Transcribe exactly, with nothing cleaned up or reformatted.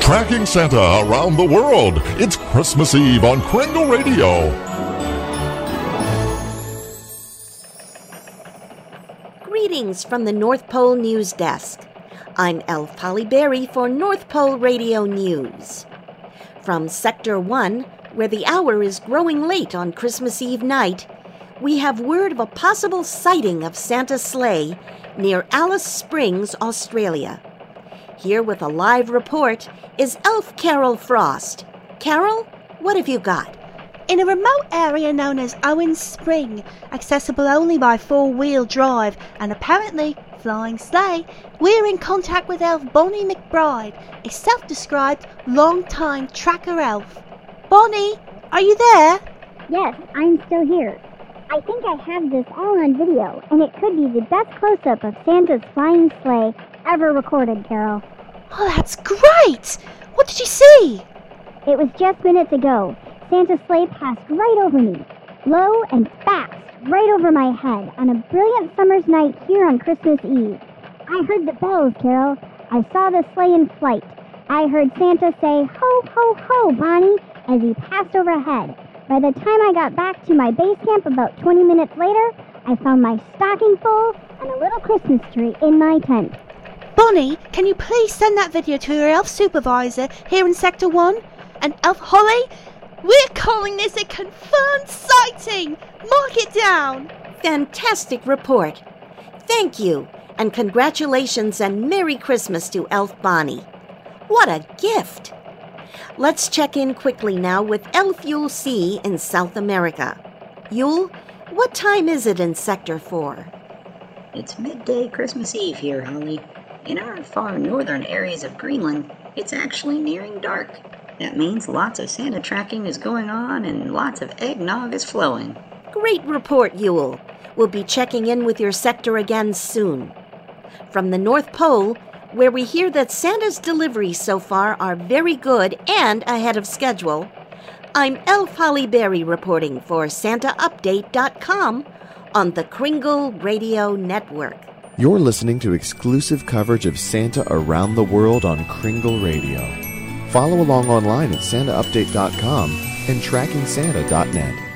Tracking Santa around the world. It's Christmas Eve on Kringle Radio. Greetings from the North Pole News Desk. I'm Elf Holly Berry for North Pole Radio News. From Sector one, where the hour is growing late on Christmas Eve night, we have word of a possible sighting of Santa's sleigh near Alice Springs, Australia. Here with a live report is Elf Carol Frost. Carol, what have you got? In a remote area known as Owens Spring, accessible only by four-wheel drive and apparently flying sleigh, we're in contact with Elf Bonnie McBride, a self-described long-time tracker elf. Bonnie, are you there? Yes, I'm still here. I think I have this all on video, and it could be the best close-up of Santa's flying sleigh ever recorded, Carol. Oh, that's great! What did you see? It was just minutes ago. Santa's sleigh passed right over me, low and fast, right over my head, on a brilliant summer's night here on Christmas Eve. I heard the bells, Carol. I saw the sleigh in flight. I heard Santa say, "Ho, ho, ho, Bonnie," as he passed overhead. By the time I got back to my base camp about twenty minutes later, I found my stocking full and a little Christmas tree in my tent. Bonnie, can you please send that video to your elf supervisor here in Sector one? And Elf Holly, we're calling this a confirmed sighting! Mark it down! Fantastic report. Thank you, and congratulations and Merry Christmas to Elf Bonnie. What a gift! Let's check in quickly now with Elf Yule C in South America. Yule, what time is it in Sector four? It's midday Christmas Eve here, Holly. In our far northern areas of Greenland, it's actually nearing dark. That means lots of Santa tracking is going on and lots of eggnog is flowing. Great report, Yule. We'll be checking in with your sector again soon. From the North Pole, where we hear that Santa's deliveries so far are very good and ahead of schedule, I'm Elf Holly Berry reporting for Santa Update dot com on the Kringle Radio Network. You're listening to exclusive coverage of Santa around the world on Kringle Radio. Follow along online at Santa Update dot com and Tracking Santa dot net.